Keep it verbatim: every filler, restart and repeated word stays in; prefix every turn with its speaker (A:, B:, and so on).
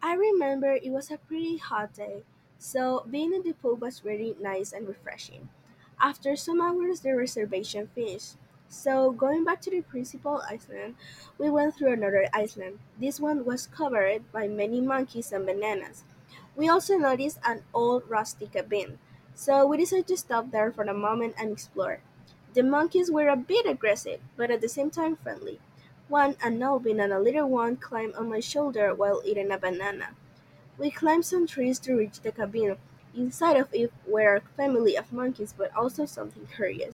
A: I remember it was a pretty hot day, so being in the pool was really nice and refreshing. After some hours, the reservation finished. So, going back to the principal island, we went through another island. This one was covered by many monkeys and bananas. We also noticed an old rusty cabin, so we decided to stop there for a moment and explore. The monkeys were a bit aggressive, but at the same time friendly. One, an Alvin and a little one, climbed on my shoulder while eating a banana. We climbed some trees to reach the cabin. Inside of it were a family of monkeys, but also something curious.